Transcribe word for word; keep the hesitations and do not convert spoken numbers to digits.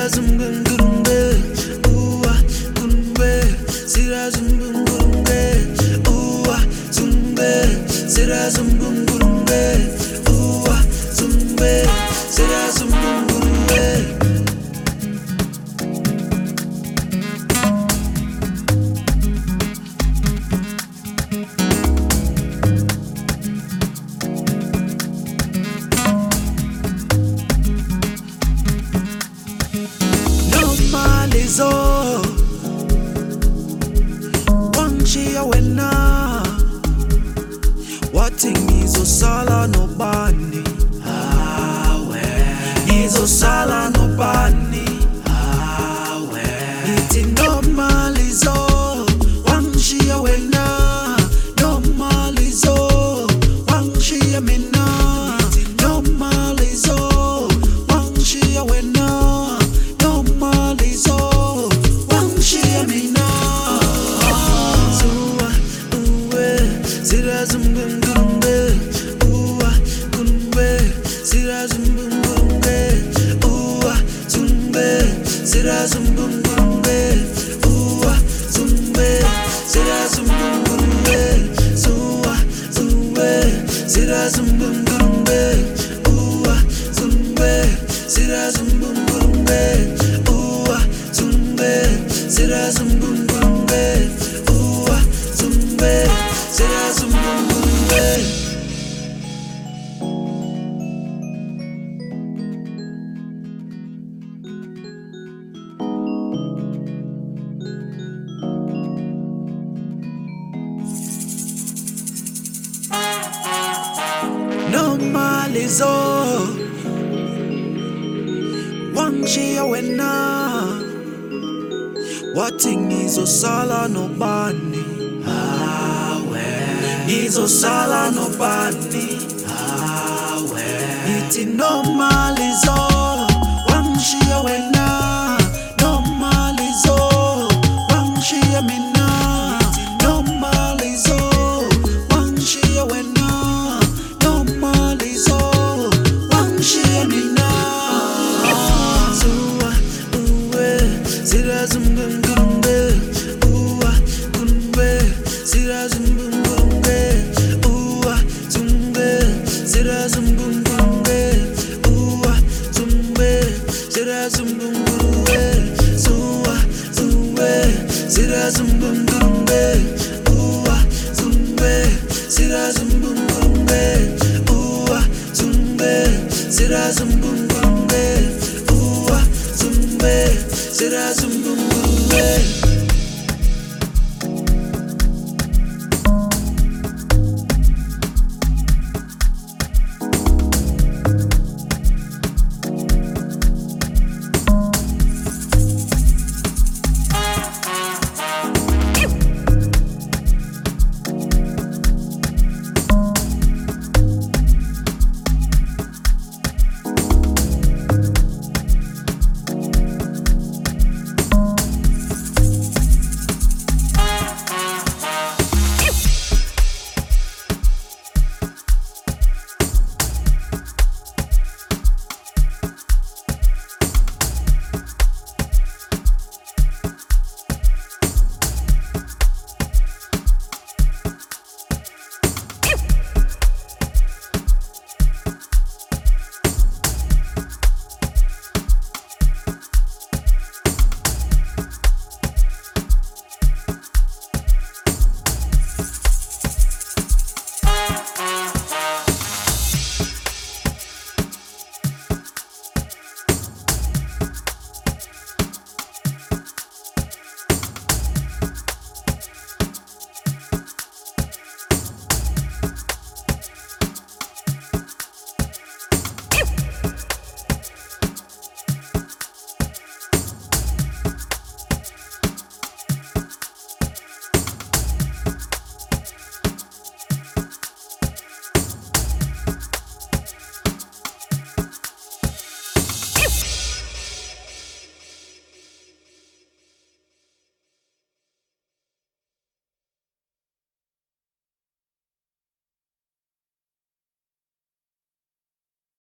sira zumbum gurumbe, uwa gurumbe, sira zumbum gurumbe, uwa zumbe, sira zumbum gurumbe, uwa zumbe, sira zumbum gurumbe. Normalizo wanjia wena wati nizo sala no bani awe nizo sala no bani awe iti normalizo wanjia wena normalizo wanjia mena normalizo wanjia wena sira zumbum gurumbe, uwa gurumbe, sira zumbum gurumbe, uwa zumbe, sira zumbum gurumbe, uwa zumbe, sira zumbum gurumbe, suwa zumbe, sira zumbum gurumbe, uwa zumbe, sira zumbum gurumbe, uwa zumbe, sira zumbum gurumbe, uwa zumbe, sira zumbum gurumbe. Normalizo wanjia wena wati nizo sala no bani awe nizo sala no bani awe iti normalizo wanjia wena normalizo wanjia mina normalizo wanjia wena normalizo wanjia mina suwa uwe sira zumbum gurumbe, uwa gurumbe, sira zumbum gurumbe, uwa zumbe, sira zumbum gurumbe, uwa zumbe, sira zumbum gurumbe, suwa zumbe, sira zumbum gurumbe, uwa zumbe, sira zumbum gurumbe, uwa zumbe, sira zumbum gurumbe, uwa zumbe, sira zumbum gurumbe.